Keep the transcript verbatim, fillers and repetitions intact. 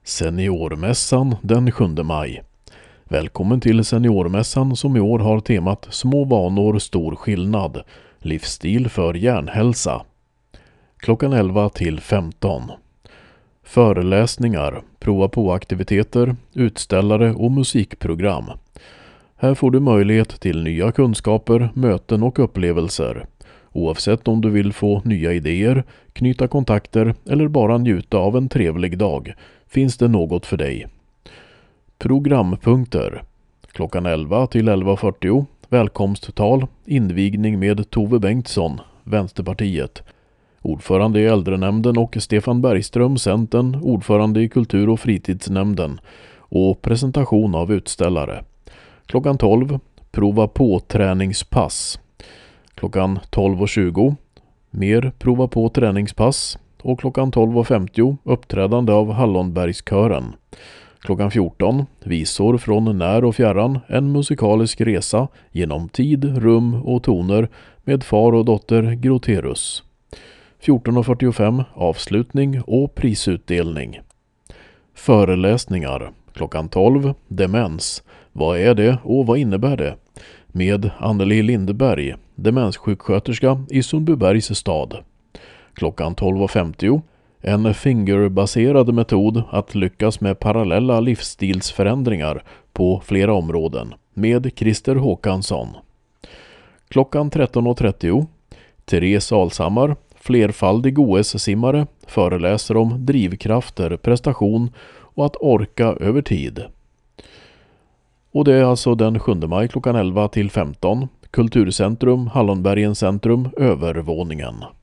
Seniormässan den sjunde maj. Välkommen till Seniormässan som i år har temat Små vanor, stor skillnad. Livsstil för hjärnhälsa. Klockan elva till femton. Föreläsningar, prova på aktiviteter, utställare och musikprogram. Här får du möjlighet till nya kunskaper, möten och upplevelser. Oavsett om du vill få nya idéer, knyta kontakter eller bara njuta av en trevlig dag finns det något för dig. Programpunkter. Klockan elva till elva fyrtio. Välkomsttal, invigning med Tove Bengtsson, Vänsterpartiet. Ordförande i äldrenämnden och Stefan Bergström, Centern, ordförande i kultur- och fritidsnämnden. Och presentation av utställare. Klockan tolv. Prova på träningspass. Klockan tolv och tjugo. Mer prova på träningspass. Och klockan tolv och femtio uppträdande av Hallonbergskören. Klockan fjorton visor från när och fjärran, en musikalisk resa genom tid, rum och toner med far och dotter Groterus. fjorton och fyrtiofem avslutning och prisutdelning. Föreläsningar. Klockan tolv demens. Vad är det och vad innebär det? Med Anneli Lindeberg, demenssjuksköterska i Sundbybergs stad. Klockan tolv och femtio. En fingerbaserad metod att lyckas med parallella livsstilsförändringar på flera områden med Christer Håkansson. Klockan tretton och trettio. Therese Alshammar, flerfaldig O S-simmare, föreläser om drivkrafter, prestation och att orka över tid. Och det är alltså den sjunde maj klockan elva till femton. Kulturcentrum, Hallonbergens centrum, övervåningen.